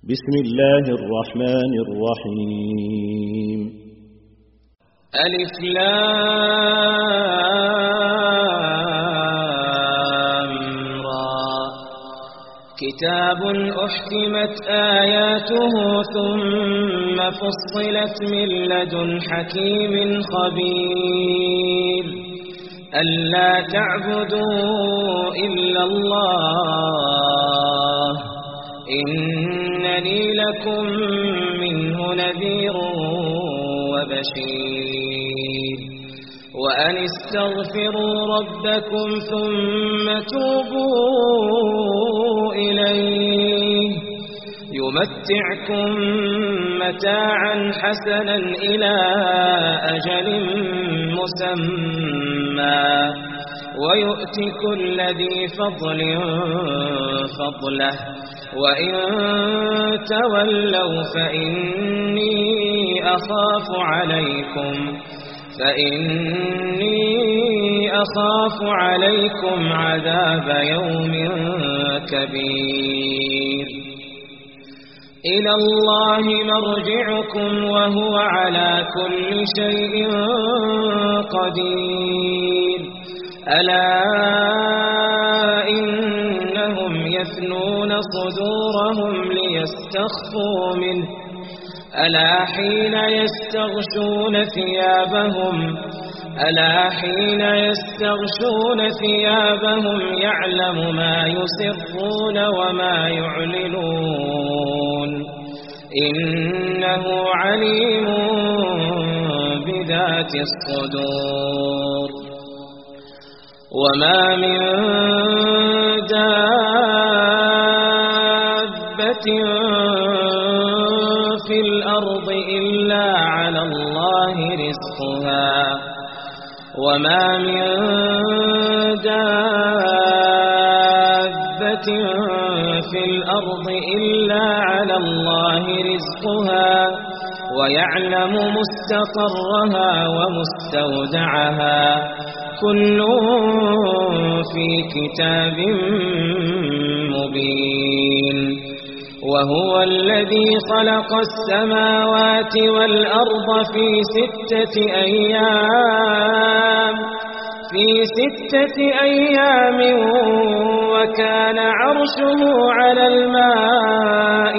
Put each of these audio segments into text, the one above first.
بسم الله الرحمن الرحيم. ألف لام را. كتاب أحكمت آياته ثم فصلت من لدن حكيم خبير ألا تعبدوا إلا الله إنني لكم منه نذير وبشير وأن استغفروا ربكم ثم توبوا إليه يمتعكم متاعا حسنا إلى أجل مسمى ويؤت كل ذي فضل فضله وإن تولوا فإني أخاف عليكم عذاب يوم كبير إلى الله مرجعكم وهو على كل شيء قدير ألا إنهم يثنون صدورهم ليستخفوا منه ألا حين يستغشون ثيابهم يعلم ما يسرون وما يعلنون إنه عليم بذات الصدور وما من دابة في الأرض إلا على الله رزقها وما من دابة في الأرض إلا على الله رزقها ويعلم مستقرها ومستودعها كل في كتاب مبين وهو الذي خلق السماوات والأرض في ستة أيام وكان عرشه على الماء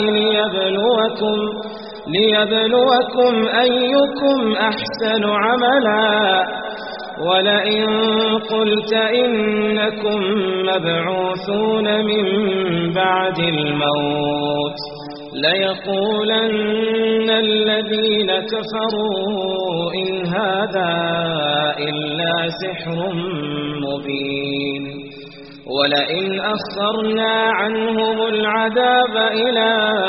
ليبلوكم أيكم أحسن عملا ولئن قلت إنكم مبعوثون من بعد الموت ليقولن الذين كفروا إن هذا إلا سحر مبين ولئن أخرنا عنهم العذاب إلى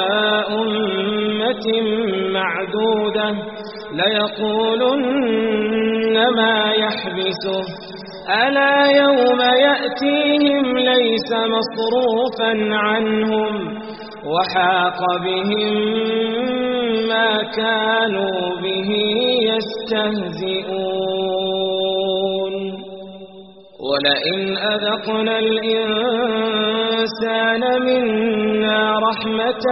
أمة معدودة ليقولن ما يحبسه ألا يوم يأتيهم ليس مصروفا عنهم وحاق بهم ما كانوا به يستهزئون ولئن أذقنا الإنسان منا رحمة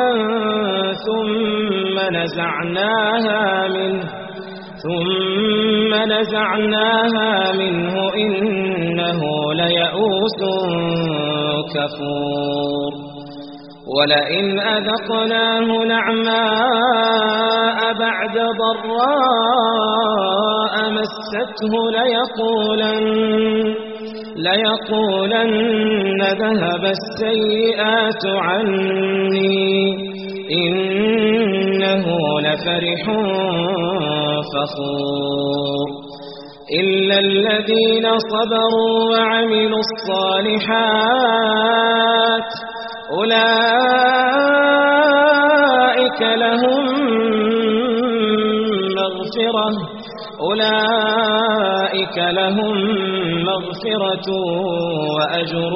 ثم نزعناها منه إنه ليئوس كفور ولئن أذقناه نعماء بعد ضراء مسته ليقولن ذهب السيئات عني إنه لفرح فخور إلا الذين صبروا وعملوا الصالحات أولئك لهم مغفرة وأجر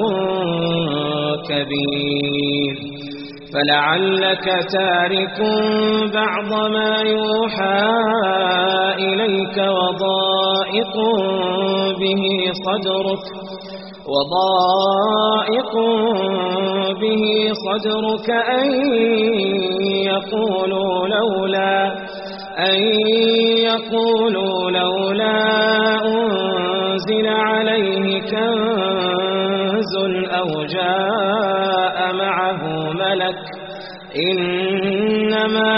كبير فلعلك تارك بعض ما يوحى إليك وضائق به صدرك وضائق به صدرك أن إنما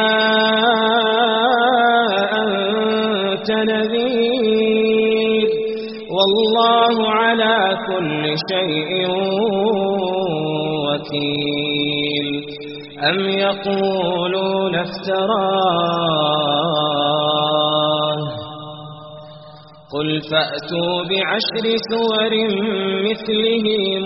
أنت نذير والله على كل شيء وكيل أم يقولون افتراه قل فأتوا بعشر سور مثله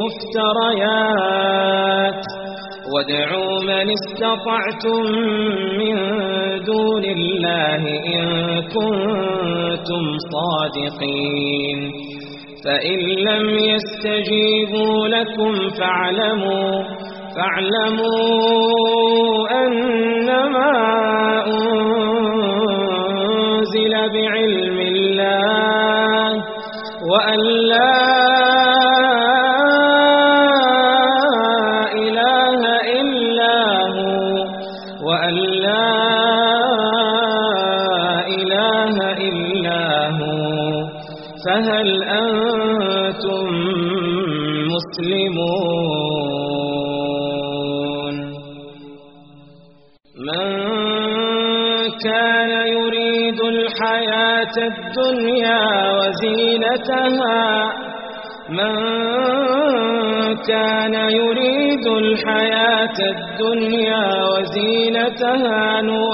مفتريات وادعوا من استطعتم من دون الله إن كنتم صادقين فإن لم يستجيبوا لكم فاعلموا أنما أنزل بعلم الله وأن لا إله إلا هو فهل أنتم مسلمون من كان يريد الحياة الدنيا وزينتها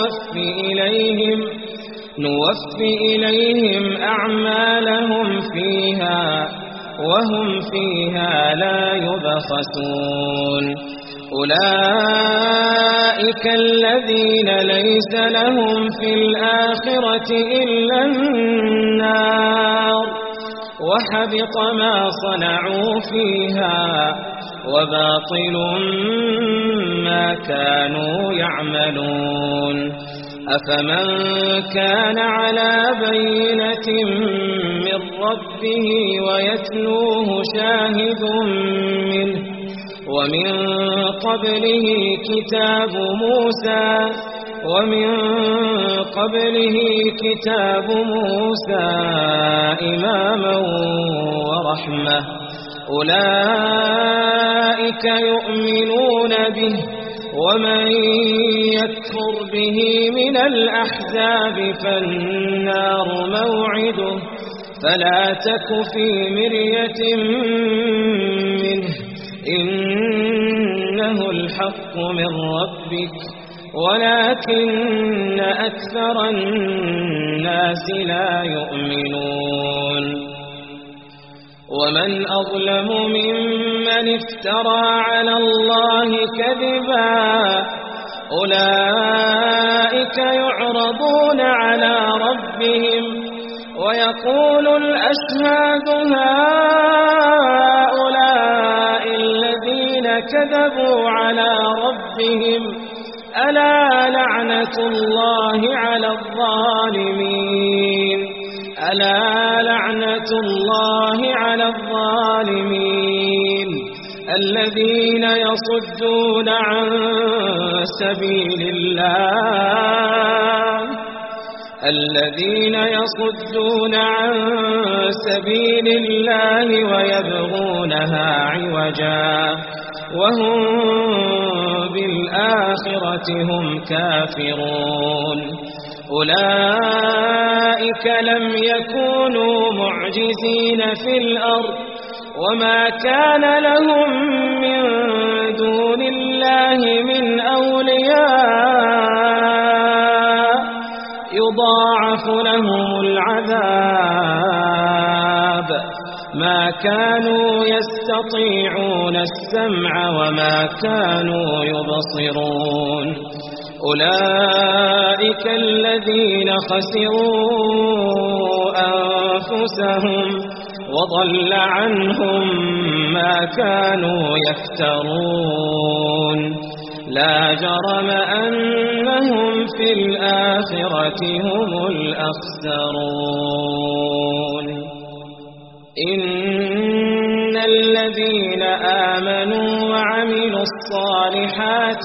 نوفي إليهم أعمالهم فيها وهم فيها لا يبخسون أولئك الذين ليس لهم في الآخرة إلا النار وحبط ما صنعوا فيها وباطل ما كانوا يعملون أفمن كان على بينة من ربه ويتلوه شاهد منه ومن قبله كتاب موسى إماما ورحمة أولئك يؤمنون به ومن يكفر به من الأحزاب فالنار موعده فلا تك في مرية منه إنه الحق من ربك ولكن أكثر الناس لا يؤمنون ومن أظلم ممن افترى على الله كذبا أولئك يعرضون على ربهم ويقول الأشهاد هؤلاء الذين كذبوا على ربهم ألا لعنة الله على الظالمين الذين يصدون عن سبيل الله ويبغونها عوجا وهم بالآخرة هم كافرون أولئك لم يكونوا معجزين في الأرض وما كان لهم من دون الله من أولياء يضاعف لهم العذاب ما كانوا يستطيعون السمع وما كانوا يبصرون أولئك الذين خسروا أنفسهم وضل عنهم ما كانوا يفترون لا جرم أنهم في الآخرة هم الأخسرون إن الذين آمنوا وعملوا الصالحات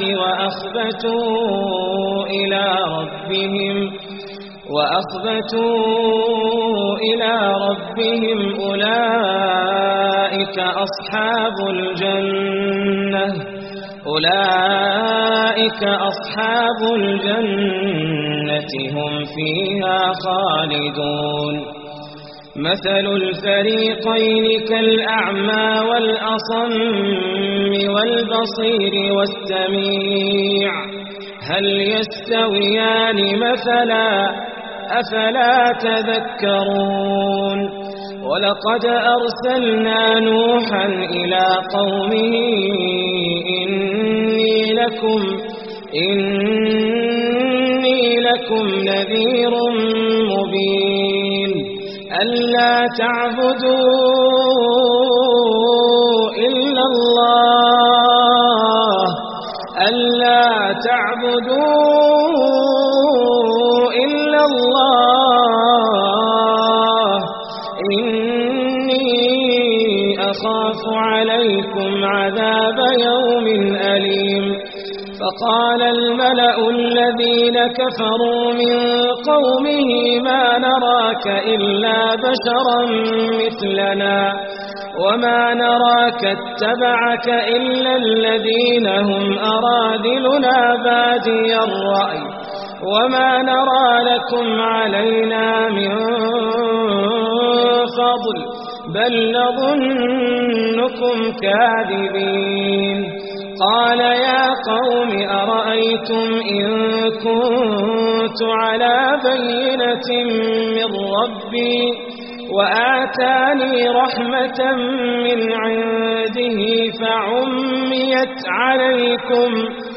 وأخبتوا إلى ربهم أولئك أصحاب الجنة أولئك أصحاب الجنة هم فيها خالدون مثل الفريقين كالأعمى والأصم والبصير والسميع هل يستويان مثلا أفلا تذكرون ولقد أرسلنا نوحا إلى قومه إني لكم نذير مبين ألا تعبدوا إلا الله إني أخاف عليكم عذاب يوم أليم فقال الملأ الذين كفروا من قومه ما نراك إلا بشرا مثلنا وما نراك اتبعك إلا الذين هم أراذلنا بادي الرأي وما نرى لكم علينا من فضل بل نظنكم كاذبين قال يا قوم أرأيتم إن كنت على بينة من ربي وآتاني رحمة من عنده فعميت عليكم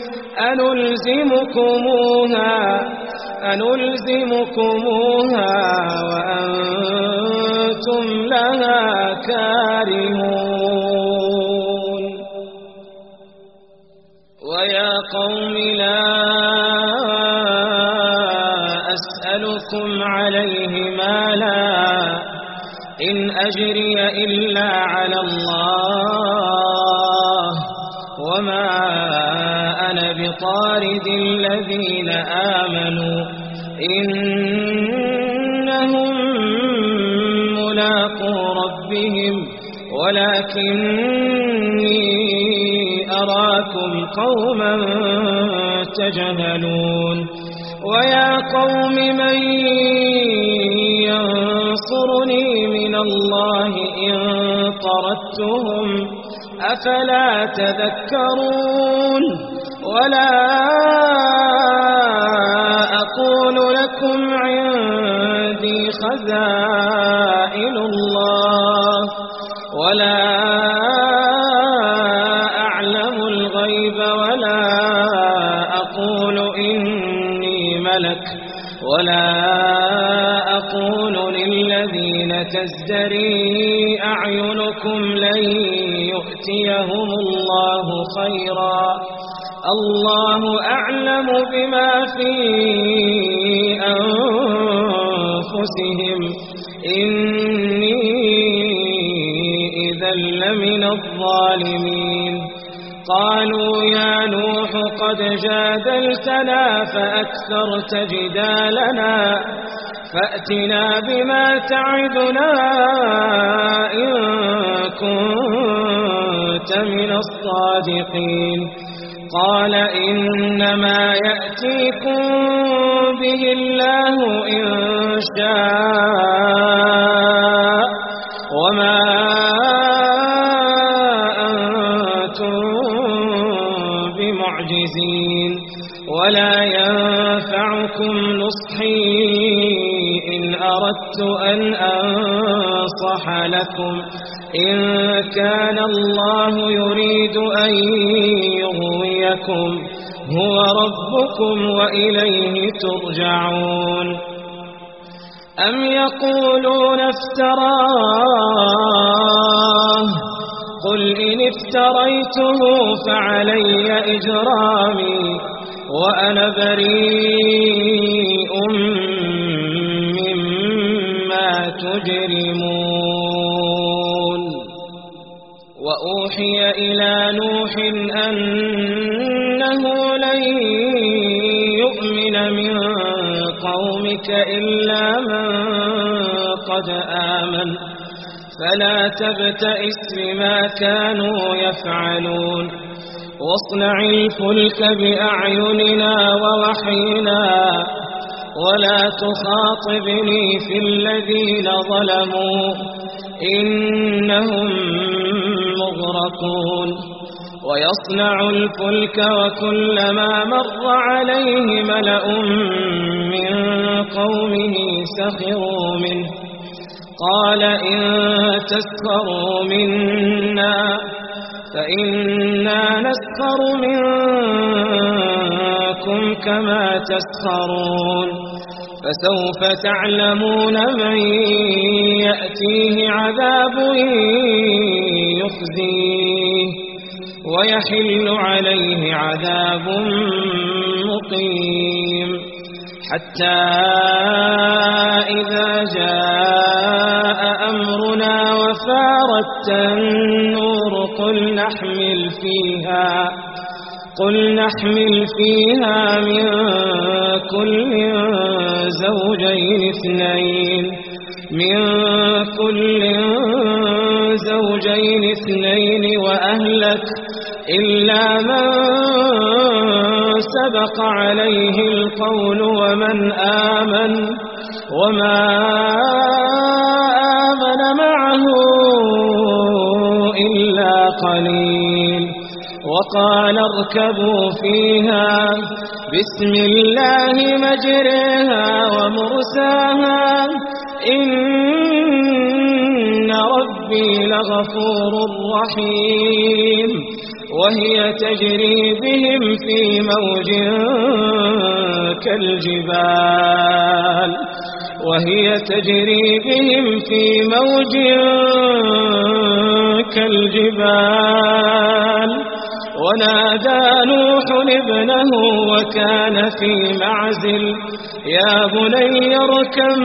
أنلزمكموها وأنتم لها كارهون ويا قوم لا أسألكم عليه مالا إن أجري إلا على الله وما أنا بطارد الذين آمنوا إنهم ملاقو ربهم ولكني أراكم قوما تجهلون ويا قوم من ينصرني من الله إن طردتهم أفلا تذكرون ولا أقول لكم عندي خزائن الله ولا أعلم الغيب ولا أقول إني ملك ولا أقول للذين تزدري أعينكم لن يؤتيهم الله خيرا الله أعلم بما في أنفسهم إني إذا لمن الظالمين قالوا يا نوح قد جادلتنا فأكثرت جدالنا فأتنا بما تعدنا إن كنت من الصادقين قال إنما يأتيكم به الله إن شاء وما أنتم بمعجزين ولا ينفعكم نصحي إن أردت أن أنصح لكم إن كان الله يريد أن يغويكم هو ربكم وإليه ترجعون أم يقولون افتراه قل إن افتريته فعلي إجرامي وأنا بريء مما تجرمون وأوحي إلى نوح أنه لن يؤمن من قومك إلا من قد آمن فلا تبتئس بما كانوا يفعلون واصنع الفلك بأعيننا ووحينا ولا تخاطبني في الذين ظلموا إنهم مغرقون ويصنع الفلك وكلما مر عليه ملأ من قومه سخروا منه قال إن تسخروا منا فإنا نسخر منكم كما تسخرون فسوف تعلمون من يأتيه عذاب يخزيه ويحل عليه عذاب مقيم حتى إذا جاء أمرنا وفارت النور قل نحمل فيها من كل زوجين اثنين وأهلك إلا من سبق عليه القول ومن آمن وما آمن معه إلا قليل وقال اركبوا فيها بسم الله مجريها ومرساها إن ربي لغفور رحيم وهي تجري بهم في موج كالجبال ونادى نوح ابنه وكان في معزل يا بني اركب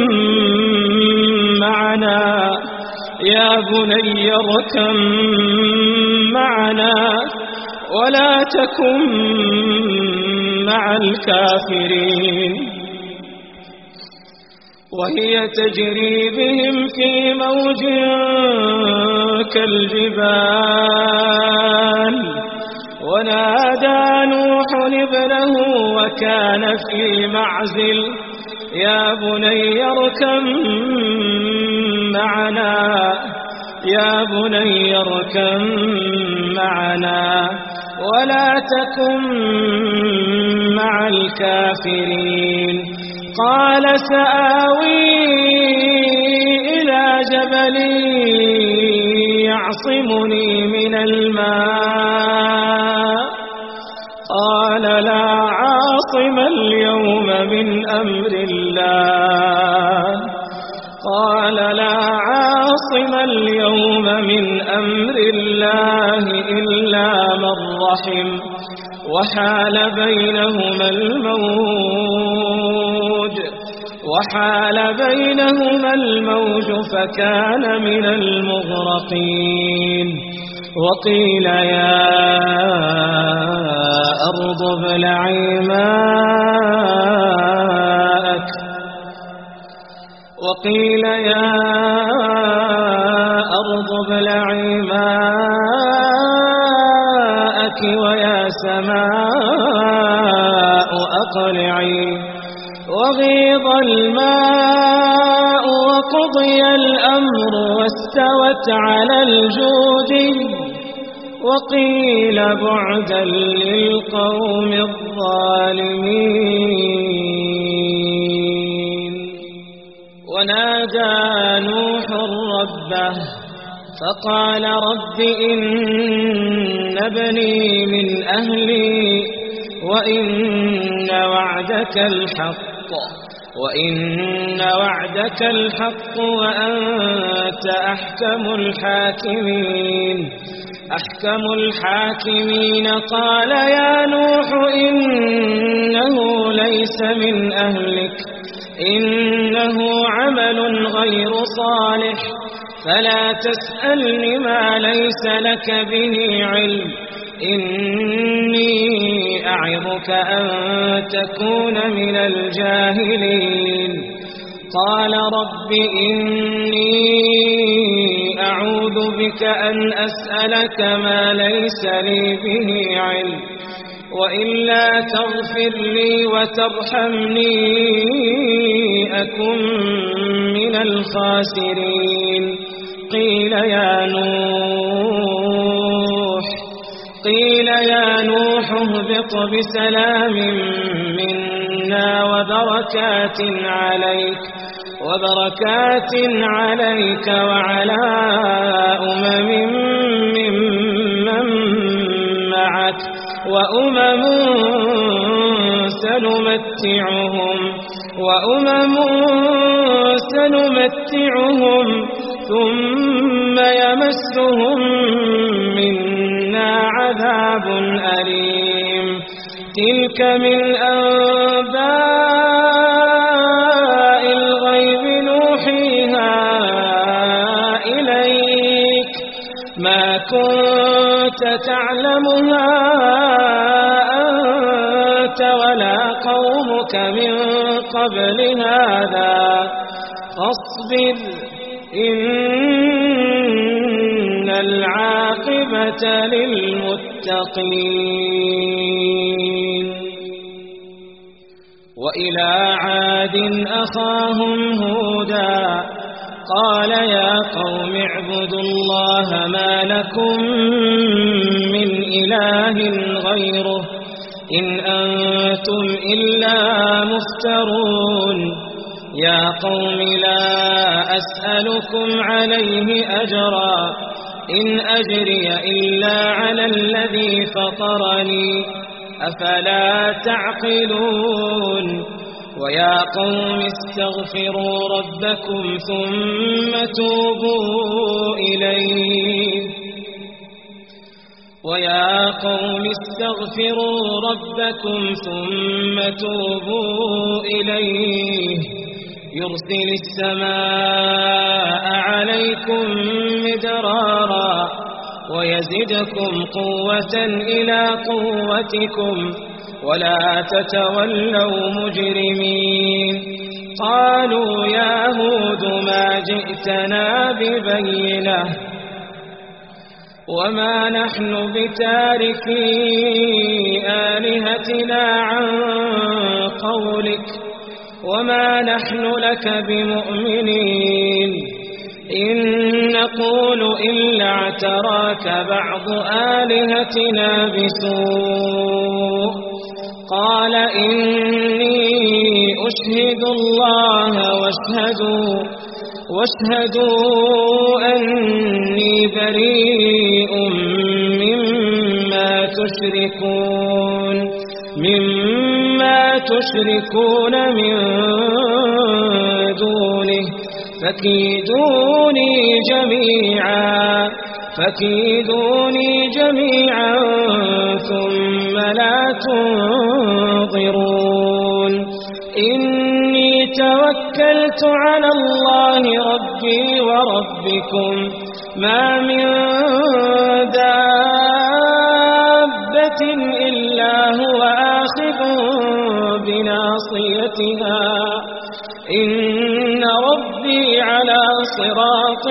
معنا ولا تكن مع الكافرين وهي تجري بهم في موج كالجبال ونادى نوح ابنه وكان في معزل يا بني اركب معنا ولا تكن مع الكافرين قال سآوي إلى جبل يعصمني من الماء قال لا عاصم اليوم من أمر الله إلا من رحم وحال بينهما الموج فكان من المغرقين وقيل يا أرض ابلعي ماءك ويا سماء أقلعي وغيض الماء وقضي الأمر واستوت على الجود وقيل بعدا للقوم الظالمين ونادى نوح ربه فقال رب إن ابني من أهلي وإن وعدك الحق وأنت أحكم الحاكمين قال يا نوح إنه ليس من أهلك إنه عمل غير صالح فلا تسألني ما ليس لك به علم إني أعظك أن تكون من الجاهلين قال رب إني أعوذ بك أن أسألك ما ليس لي به علم وإلا تغفر لي وترحمني أكن من الخاسرين قيل يا نوح اهبط بسلام منا وبركات عليك وعلى ممن معك وأمم سنمتعهم ثم يمسهم منا عذاب أليم تلك من أنباء الغيب نوحيها إليك ما كنت تعلمها أنت ولا قومك من قبل هذا فاصبر إن العاقبة للمتقين وإلى عاد أخاهم هودا قال يا قوم اعبدوا الله ما لكم من إله غيره إن أنتم إلا مفترون يا قوم لا أسألكم عليه أجرا إن أجري إلا على الذي فطرني أفلا تعقلون ويا قوم استغفروا ربكم ثم توبوا إليه يرسل السماء عليكم مدرارا ويزدكم قوة إلى قوتكم ولا تتولوا مجرمين قالوا يا هود ما جئتنا ببينة وما نحن بتاركي آلهتنا عن قولك وما نحن لك بمؤمنين إن نقول إلا اعتراك بعض آلهتنا بسوء قال إني أشهد الله واشهدوا أني بريء مما تشركون من دونه فكيدوني جميعا ثم لا تنظرون إني توكلت على الله ربي وربكم ما من دابة إلا هو آخذ بناصيتها إن ربي على صراط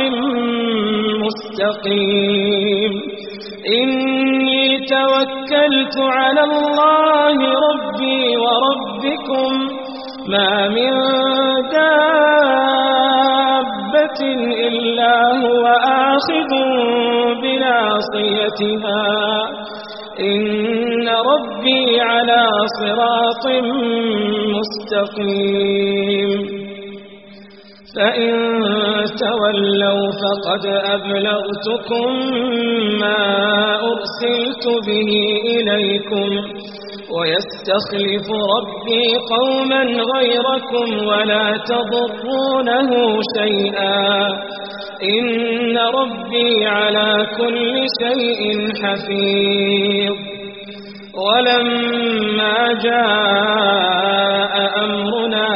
مستقيم إني توكلت على الله ربي وربكم ما من دابة إلا هو آخذ بناصيتها إن ربي على صراط مستقيم فإن تولوا فقد أبلغتكم ما أرسلت به إليكم ويستخلف ربي قوما غيركم ولا تضرونه شيئا إن ربي على كل شيء حفيظ ولما جاء أمرنا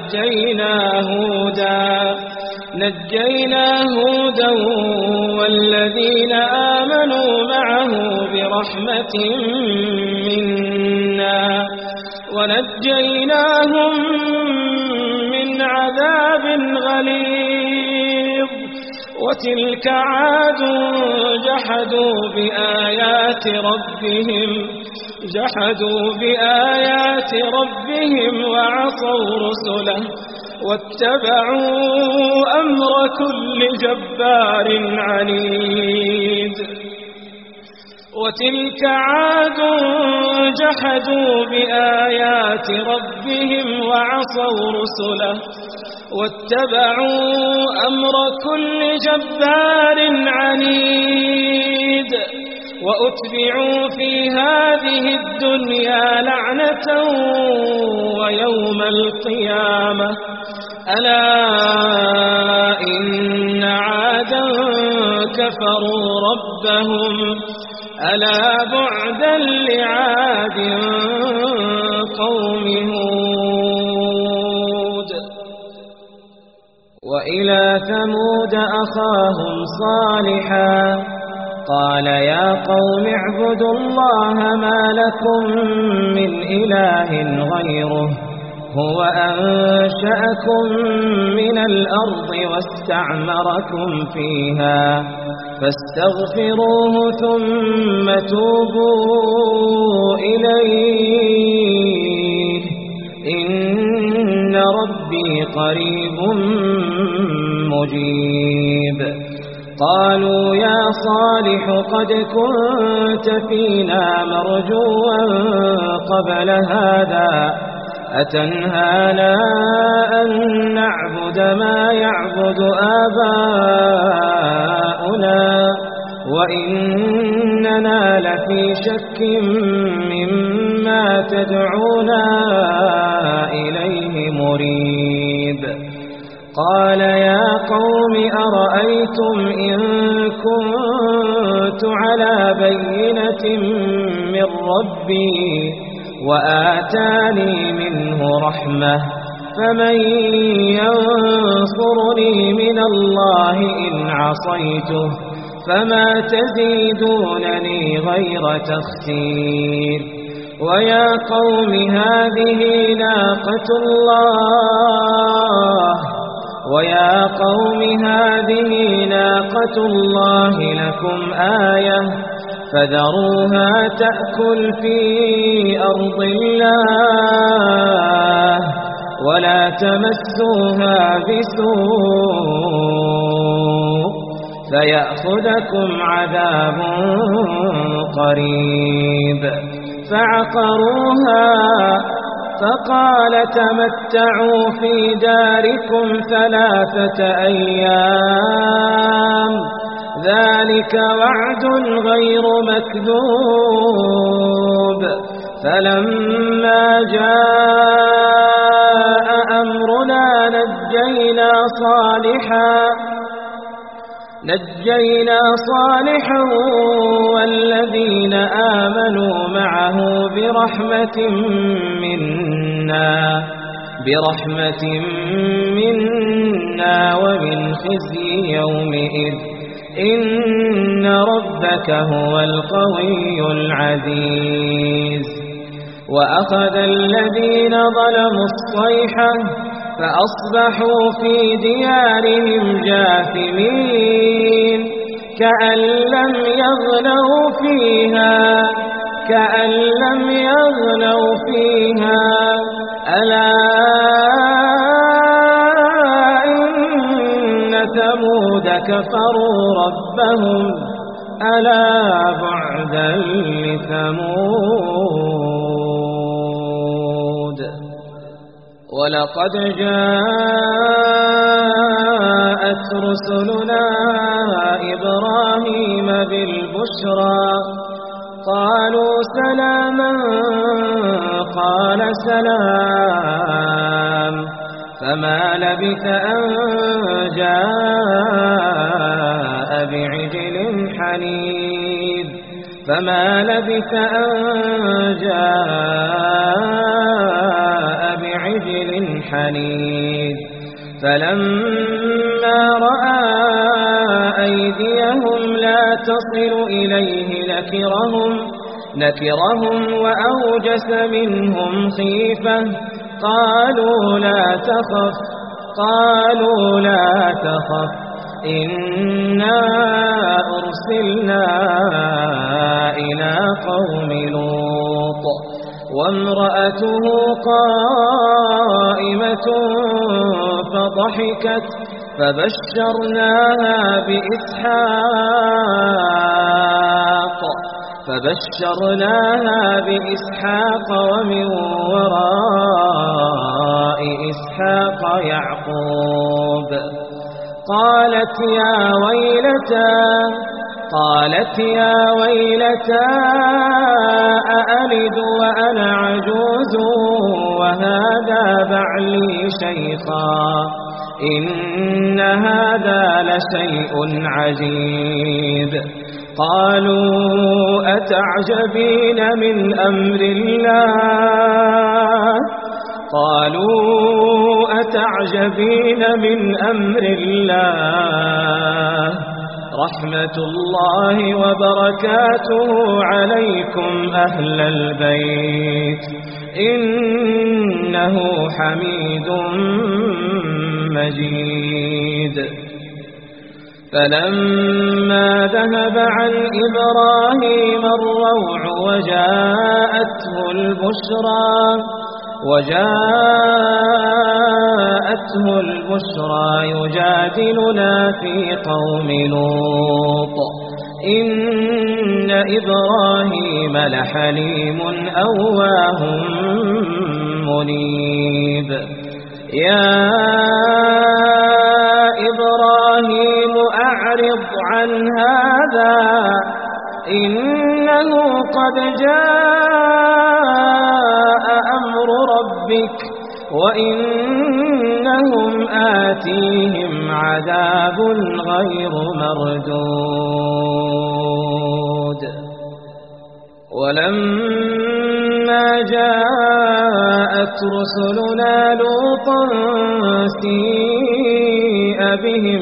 نجينا هودا والذين آمنوا معه برحمة منا ونجيناهم من من عذاب غليظ. وتلك عاد جحدوا بآيات ربهم وعصوا رسله واتبعوا أمر كل جبار عنيد. وتلك عاد جحدوا بآيات ربهم وعصوا رسله واتبعوا أمر كل جبار عنيد. وأتبعوا في هذه الدنيا لعنة ويوم القيامة ألا إن عادا كفروا ربهم ألا بعدا لعاد قوم هود. وإلى ثمود أخاهم صالحا قال يا قوم اعبدوا الله ما لكم من إله غيره هو أنشأكم من الأرض واستعمركم فيها فاستغفروه ثم توبوا إليه إن ربي قريب مجيب. قالوا يا صالح قد كنت فينا مرجوا قبل هذا أتنهانا أن نعبد ما يعبد آباؤنا وإننا لفي شك مما تدعونا إليه مريب. قال يا قوم أرأيتم إن كنت على بينة من ربي وآتاني منه رحمة فمن ينصرني من الله إن عصيته فما تزيدونني غير تخسير. ويا قوم هذه ناقة الله لكم آية فذروها تأكل في أرض الله ولا تمسوها بسوء فيأخذكم عذاب قريب. فعقروها فقال تمتعوا في داركم 3 أيام ذلك وعد غير مكذوب. فلما جاء أمرنا نجينا صالحا والذين آمنوا معه برحمة منا ومن خزي يومئذ إن ربك هو القوي العزيز. وأخذ الذين ظلموا الصيحة فأصبحوا في ديارهم جاثمين كأن لم يغنوا فيها ألا إن ثمود كفروا ربهم ألا بعدا لثمود. ولقد جاءت رسلنا إبراهيم بالبشرى قالوا سلاما قال سلام فما لبث أن جاء بعجل حنيذ. فلما رأى أيديهم لا تصل إليه نكرهم وأوجس منهم خيفة قالوا لا تخف قالوا لا تخف إنا أرسلنا إلى قوم لوط وامرأته قائمة فضحكت فبشرناها بإسحاق ومن وراء إسحاق يعقوب. قالت يا ويلتى أألد وأنا عجوز وهذا بعلي شيخا إن هذا لشيء عجيب. قالوا أتعجبين من أمر الله رحمة الله وبركاته عليكم أهل البيت إنه حميد مجيد. فلما ذهب عن إبراهيم الروع وجاءته البشرى يجادلنا في قوم لوط إن إبراهيم لحليم أواه منيب. يا إبراهيم أعرض عن هذا إنه قد جاء أمر ربك وإنهم آتيهم عذاب غير مردود. ولما جاءت رسلنا لوطا سيء بهم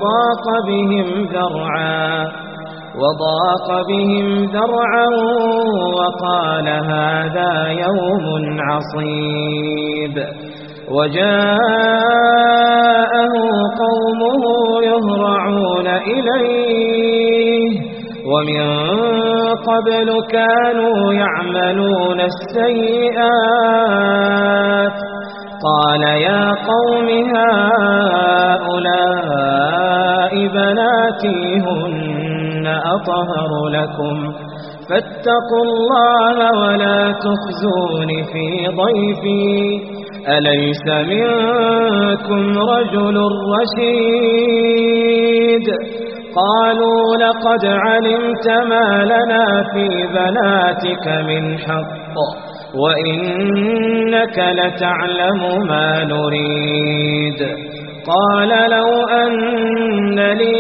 وضاق بهم ذرعا وقال هذا يوم عصيب. وجاءه قومه يهرعون إليه ومن قبل كانوا يعملون السيئات. قال يا قوم هؤلاء بناتي هن أطهر لكم فاتقوا الله ولا تخزون في ضيفي أليس منكم رجل رشيد. قالوا لقد علمت ما لنا في بناتك من حق وإنك لتعلم ما نريد. قال لو أن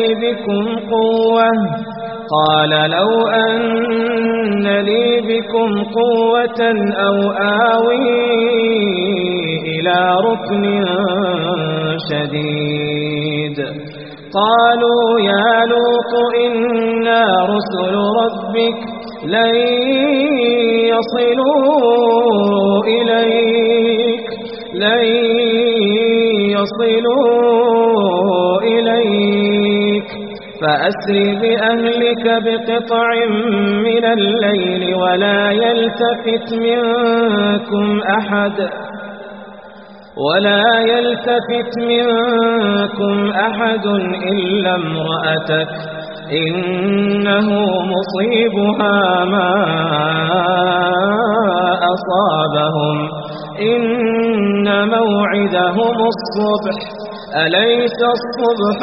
لي بكم قوة أو آوي إلى ركن شديد. قالوا يا لوط إنا رسل ربك لن يصلوا إليك فأسر بأهلك بقطع من الليل ولا يلتفت منكم أحد إلا امرأتك إنه مصيبها ما أصابهم إن موعدهم الصبح أليس الصبح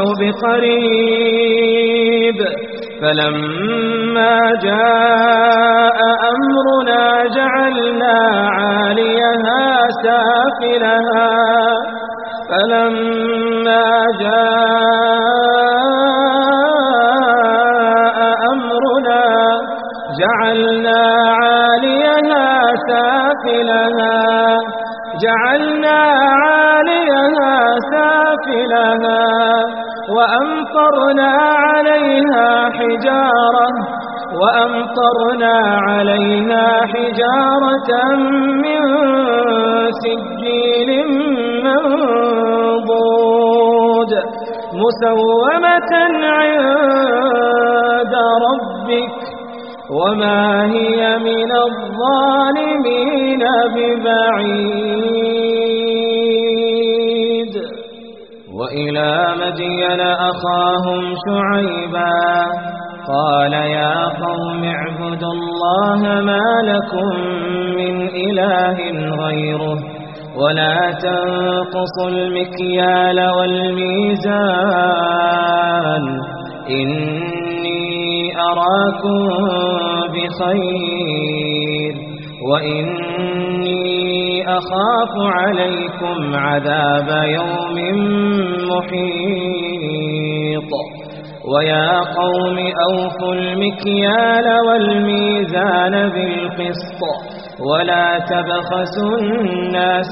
بقريب. فلما جاء أمرنا جعلنا عاليها سافلها وأمطرنا عليها حجارة من سجيل منضود. مسومة عند ربك وما هي من الظالمين ببعيد. وإلى مدين أخاهم شعيبا قال يا قوم اعبدوا الله ما لكم من إله غيره ولا تنقصوا المكيال والميزان إني أراكم بخير وإني أخاف عليكم عذاب يوم محيط. ويا قوم أوفوا المكيال والميزان بالقسط ولا تبخسوا الناس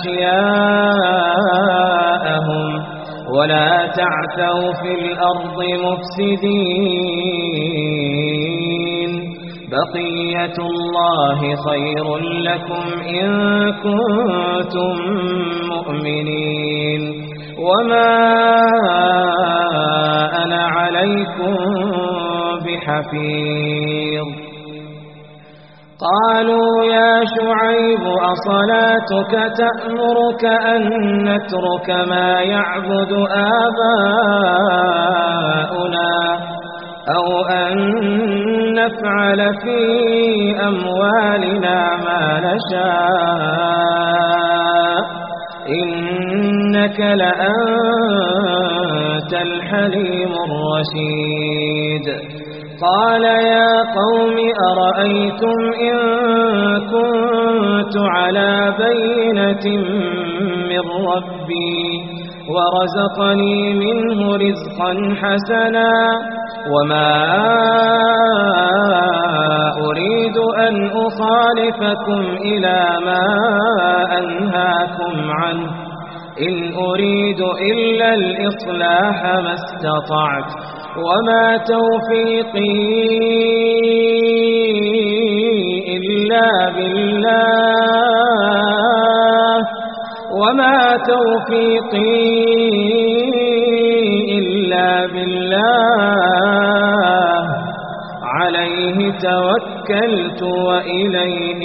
أشياءهم ولا تعثوا في الأرض مفسدين. بقية الله خير لكم إن كنتم مؤمنين وما أنا عليكم بحفيظ. قالوا يا شعيب أصلاتك تأمرك أن نترك ما يعبد آباؤنا أو أن نفعل في أموالنا ما نشاء إنك لأنت الحليم الرشيد. قال يا قوم أرأيتم إن كنت على بينة من ربي ورزقني منه رزقا حسنا وما أريد أن أخالفكم إلى ما أنهاكم عنه إن أريد إلا الإصلاح ما استطعت وما توفيقي إلا بالله عليه توكلت وإليه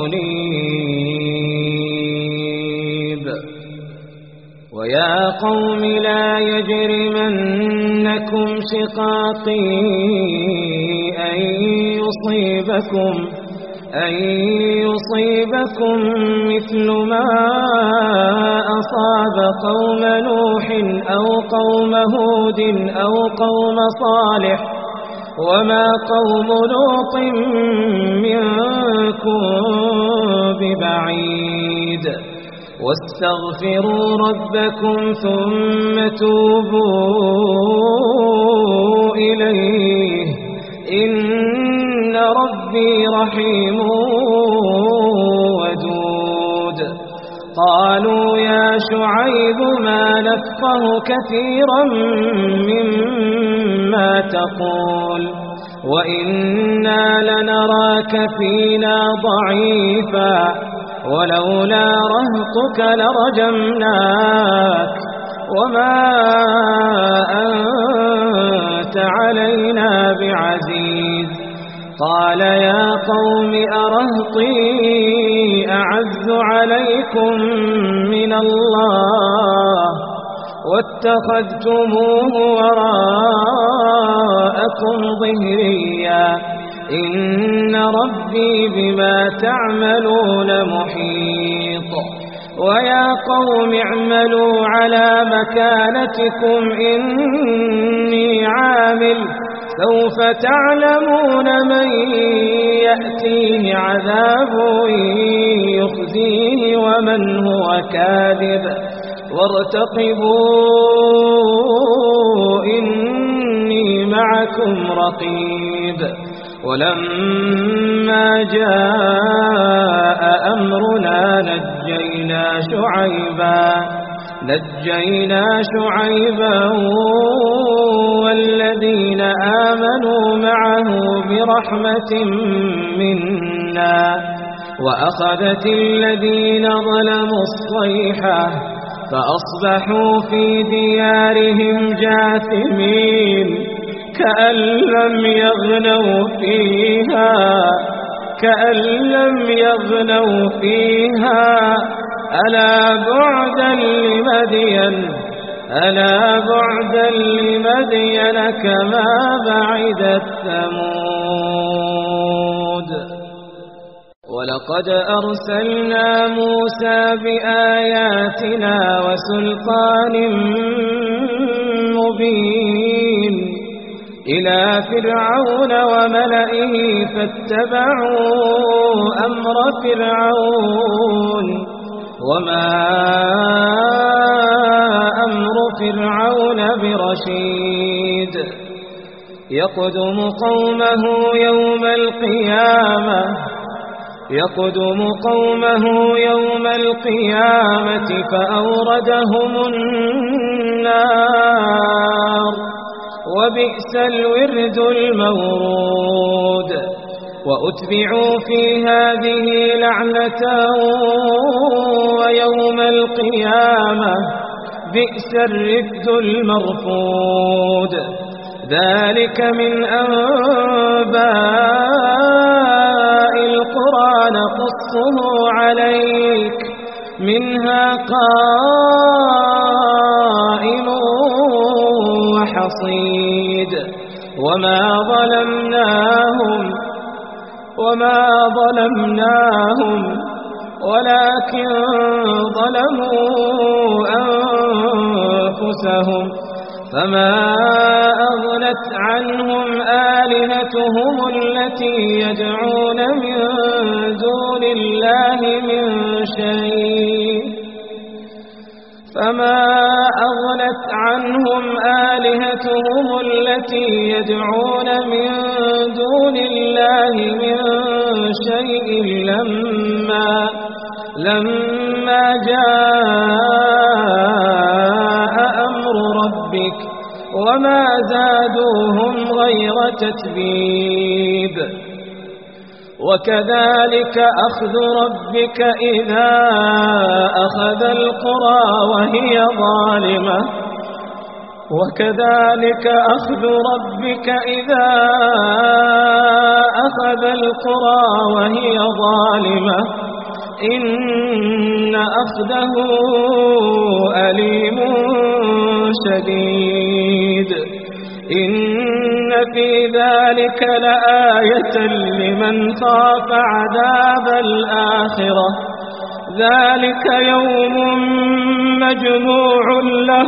أنيب. ويا قوم لا يجرمنكم شقاقي أن يصيبكم مثل ما أصاب قوم نوح أو قوم هود أو قوم صالح وما قوم لوط منكم ببعيد. واستغفروا ربكم ثم توبوا إليه إن ربي رحيم ودود. قالوا يا شعيب ما نفقه كثيرا مما تقول وإنا لنراك فينا ضعيفا ولولا رهطك لرجمناك وما أنت علينا بعزيز. قال يا قوم أرهطي أعز عليكم من الله واتخذتموه وراءكم ظهريا إن ربي بما تعملون محيط. ويا قوم اعملوا على مكانتكم إني عامل سوف تعلمون من يأتيه عذاب يخزيه ومن هو كاذب وارتقبوا إني معكم رقيب. ولما جاء أمرنا نجينا شعيبا والذين آمنوا معه برحمة منا وأخذت الذين ظلموا الصيحة فأصبحوا في ديارهم جاثمين كأن لم يغنوا فيها ألا بعدا لمدين كما بعدت ثمود ولقد أرسلنا موسى بآياتنا وسلطان مبين إلى فرعون وملئه فاتبعوا أمر فرعون وما أمر فرعون برشيد يقدم قومه يوم القيامة فأوردهم النار وبئس الورد المورود وأتبعوا في هذه لعنة ويوم القيامة بئس الرفد المرفود ذلك من أنباء القرى نقصه عليك منها قائم وحصيد وما ظلمناهم ولكن ظلموا أنفسهم فما أغنت عنهم آلهتهم التي يدعون من دون الله من شيء لما جاء أمر ربك وما زادوهم غير تتبيب وكذلك أخذ ربك إذا أخذ القرى وهي ظالمة إن أخذه أليم شديد إن في ذلك لآية لمن خاف عذاب الآخرة ذلك يوم مجموع له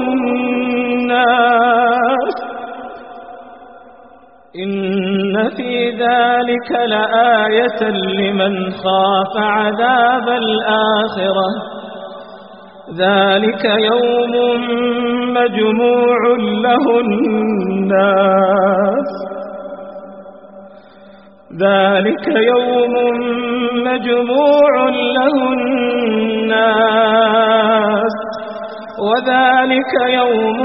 الناس إن في ذلك لآية لمن خاف عذاب الآخرة ذلك يوم مجموع له الناس وذلك يوم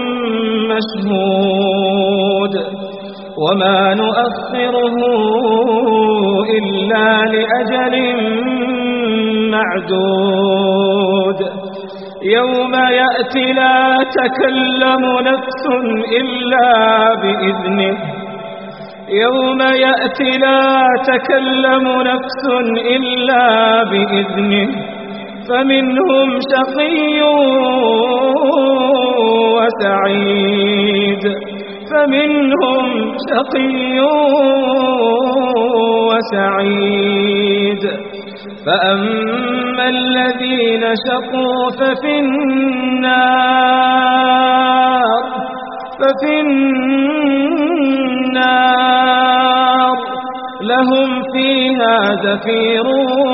مشهود وما نؤخره إلا لأجل معدود يوم يأتي لا تكلم نفس إلا بإذنه فمنهم شقي وسعيد فأما الذين شقوا ففي النار لهم فيها زفير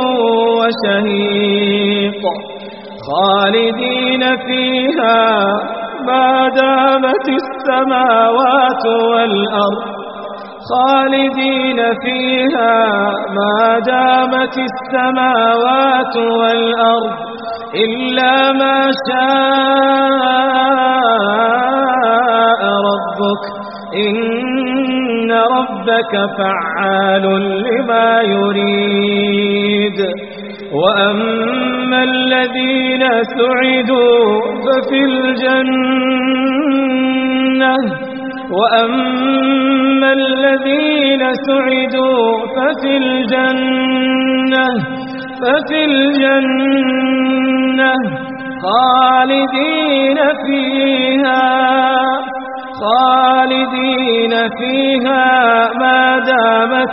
وشهيق خالدين فيها ما دامت السماوات والأرض إلا ما شاء ربك إن ربك فعال لما يريد وأما الذين سعدوا ففي الجنة وأما الذين سعدوا ففي الجنة خالدين فيها ما دامت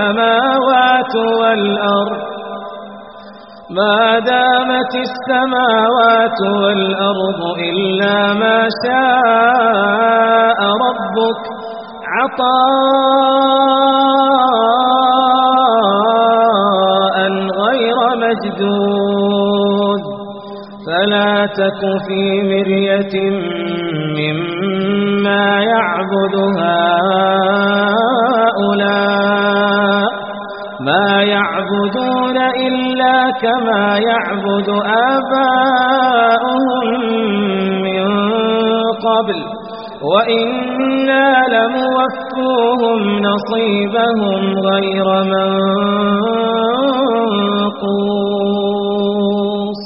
السماوات والأرض إلا ما شاء ربك عطاء غير مجدود فلا تك في مرية مما يعبد هؤلاء ما يعبدون إلا كما يعبد آباؤهم من قبل وإنا لموفوهم نصيبهم غير منقوص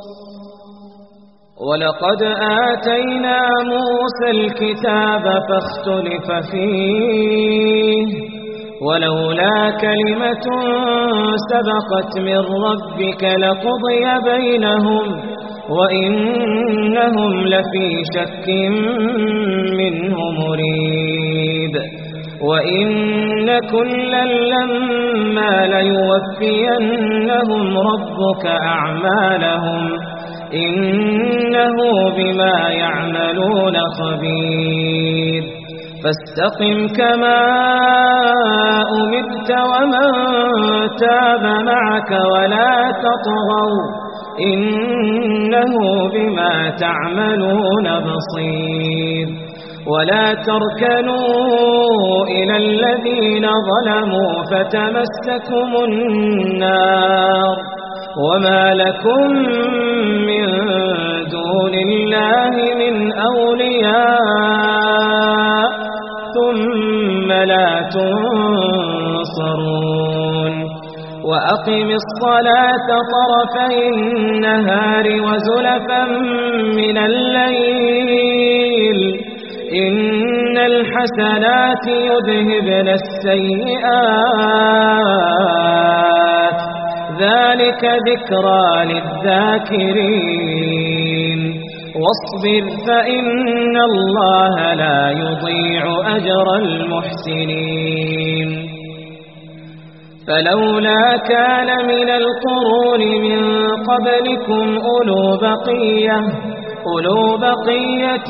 ولقد آتينا موسى الكتاب فاختلف فيه ولولا كلمة سبقت من ربك لقضي بينهم وإنهم لفي شك منه مريب وإن كلا لما ليوفينهم ربك أعمالهم إنه بما يعملون خبير فاستقم كما أمرت ومن تاب معك ولا تطغوا إنه بما تعملون بصير ولا تركنوا إلى الذين ظلموا فتمسكم النار وما لكم من دون الله من أولياء ثم لا تنصرون وأقم الصلاة طرفي النهار وزلفا من الليل إن الحسنات يذهبن السيئات ذلك ذكرى للذاكرين واصبر فإن الله لا يضيع أجر المحسنين فلولا كان من القرون من قبلكم أولو بقية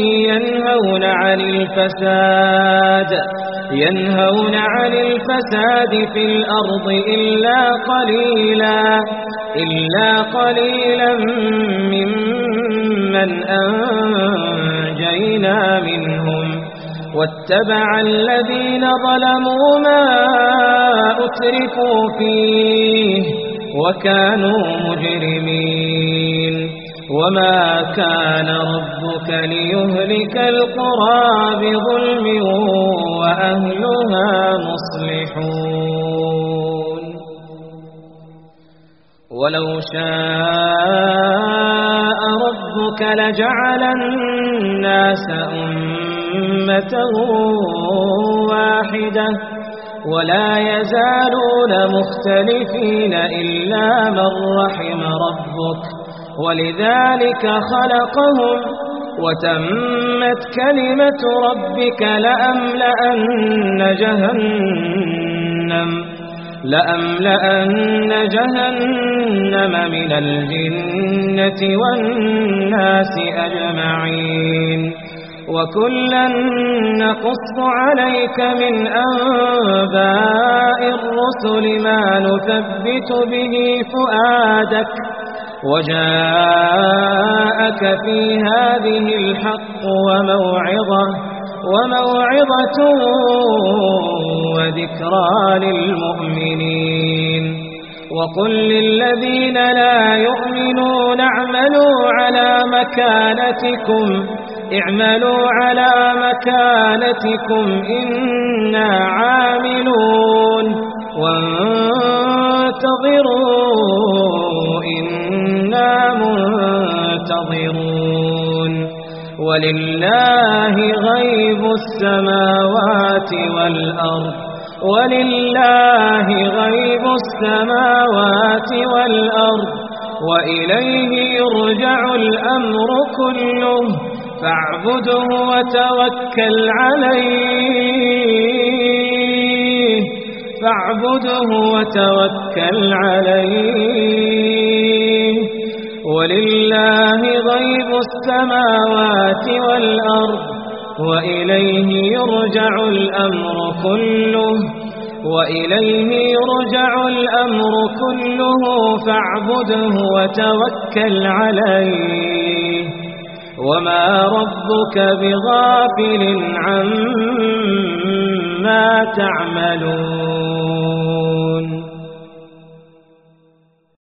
ينهون عن الفساد في الأرض إلا قليلا ممن أنجينا منهم واتبع الذين ظلموا ما أترفوا فيه وكانوا مجرمين وما كان ربك ليهلك القرى بظلم وأهلها مصلحون ولو شاء ربك لجعل الناس أمة واحدة ولا يزالون مختلفين إلا من رحم ربك ولذلك خلقهم وتمت كلمة ربك لأملأن جهنم من الجنة والناس أجمعين وكلا نقص عليك من أنباء الرسل ما نثبت به فؤادك وجاءك في هذه الحق وموعظة وذكرى للمؤمنين وقل للذين لا يؤمنون اعملوا على مكانتكم إنا عاملون وانتظروا إنا إنا منتظرون ولله غيب السماوات والأرض ولله غيب السماوات والأرض وإليه يرجع الأمر كله فاعبده وتوكل عليه ولله غيب السماوات والأرض وإليه يرجع الأمر كله فاعبده وتوكل عليه وما ربك بغافل عما تعملون